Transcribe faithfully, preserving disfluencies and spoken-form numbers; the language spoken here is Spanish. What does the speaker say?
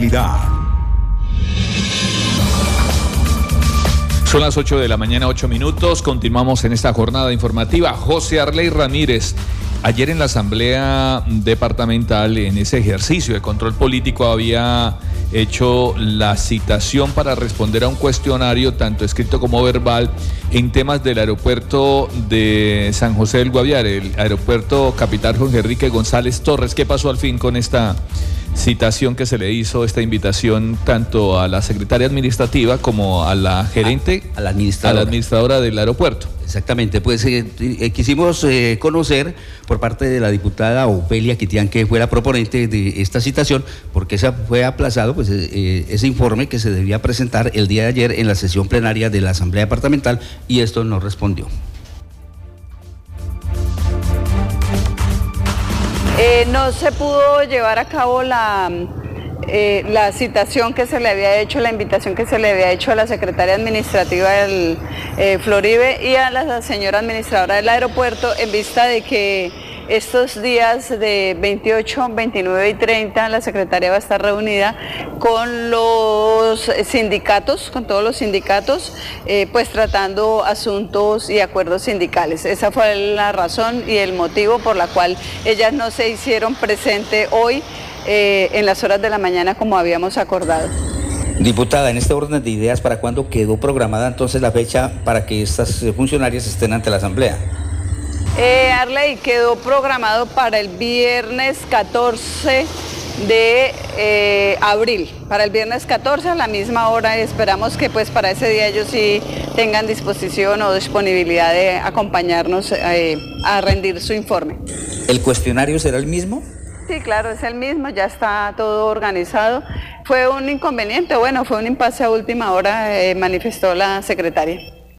responsabilidad. Son las ocho de la mañana, ocho minutos. Continuamos en esta jornada informativa. José Arley Ramírez, ayer en la Asamblea Departamental, en ese ejercicio de control político, había hecho la citación para responder a un cuestionario, tanto escrito como verbal, en temas del aeropuerto de San José del Guaviare, el aeropuerto Capitán Jorge Enrique González Torres. ¿Qué pasó al fin con esta citación que se le hizo, esta invitación tanto a la secretaria administrativa como a la gerente, a, a, la, administradora. a la administradora del aeropuerto? Exactamente, pues eh, eh, quisimos eh, conocer por parte de la diputada Ofelia Quitián, que fue la proponente de esta citación, porque esa fue aplazado, pues eh, ese informe que se debía presentar el día de ayer en la sesión plenaria de la Asamblea Departamental, y esto no respondió. Eh, no se pudo llevar a cabo la, eh, la citación que se le había hecho, la invitación que se le había hecho a la secretaria administrativa del eh, Floribe y a la señora administradora del aeropuerto, en vista de que estos días de veintiocho, veintinueve y treinta la secretaria va a estar reunida con los sindicatos, con todos los sindicatos, eh, pues tratando asuntos y acuerdos sindicales. Esa fue la razón y el motivo por la cual ellas no se hicieron presente hoy eh, en las horas de la mañana como habíamos acordado. Diputada, en este orden de ideas, ¿para cuándo quedó programada entonces la fecha para que estas funcionarias estén ante la Asamblea? Eh, Arley, quedó programado para el viernes catorce de eh, abril, para el viernes catorce a la misma hora. Esperamos que pues para ese día ellos sí tengan disposición o disponibilidad de acompañarnos eh, a rendir su informe. ¿El cuestionario será el mismo? Sí, claro, es el mismo, ya está todo organizado. Fue un inconveniente, bueno, fue un impasse a última hora, eh, manifestó la secretaria.